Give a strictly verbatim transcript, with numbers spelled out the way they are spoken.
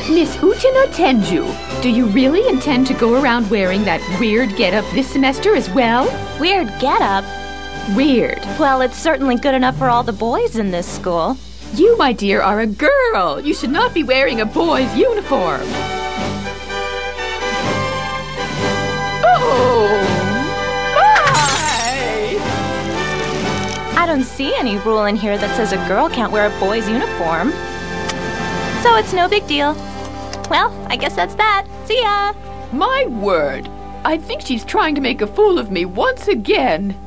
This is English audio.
Miss Uchina Tenju, do you really intend to go around wearing that weird getup this semester as well? Weird getup? Weird. Well, it's certainly good enough for all the boys in this school. You, my dear, are a girl. You should not be wearing a boy's uniform. Oh, my! I don't see any rule in here that says a girl can't wear a boy's uniform. So it's no big deal. Well, I guess that's that. See ya! My word. I think she's trying to make a fool of me once again.